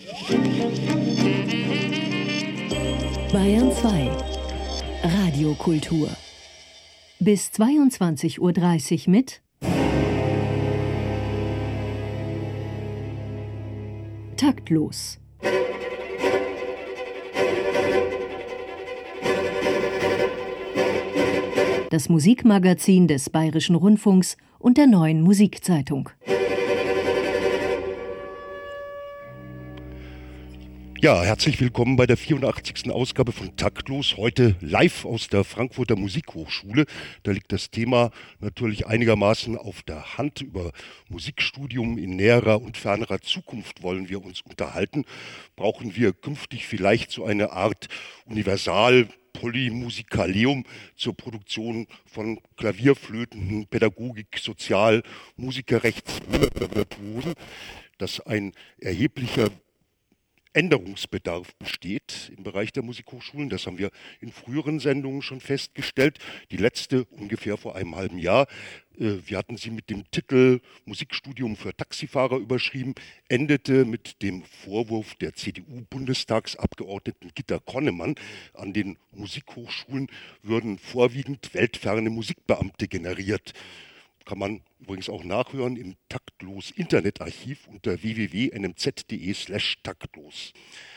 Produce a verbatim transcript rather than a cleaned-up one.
Bayern zwei Radiokultur bis zweiundzwanzig Uhr dreißig mit Taktlos. Das Musikmagazin des Bayerischen Rundfunks und der Neuen Musikzeitung. Ja, herzlich willkommen bei der vierundachtzigsten Ausgabe von Taktlos, heute live aus der Frankfurter Musikhochschule. Da liegt das Thema natürlich einigermaßen auf der Hand. Über Musikstudium in näherer und fernerer Zukunft wollen wir uns unterhalten. Brauchen wir künftig vielleicht so eine Art Universal- Polymusikaleum zur Produktion von Klavierflöten, Pädagogik, Sozial-, Musikerrechtsvirtuosen, dass ein erheblicher Änderungsbedarf besteht im Bereich der Musikhochschulen. Das haben wir in früheren Sendungen schon festgestellt. Die letzte ungefähr vor einem halben Jahr. Wir hatten sie mit dem Titel Musikstudium für Taxifahrer überschrieben, endete mit dem Vorwurf der C D U-Bundestagsabgeordneten Gitta Connemann, an den Musikhochschulen würden vorwiegend weltferne Musikbeamte generiert. Kann man übrigens auch nachhören im Taktlos Internetarchiv unter w w w punkt n m z punkt d e slash taktlos.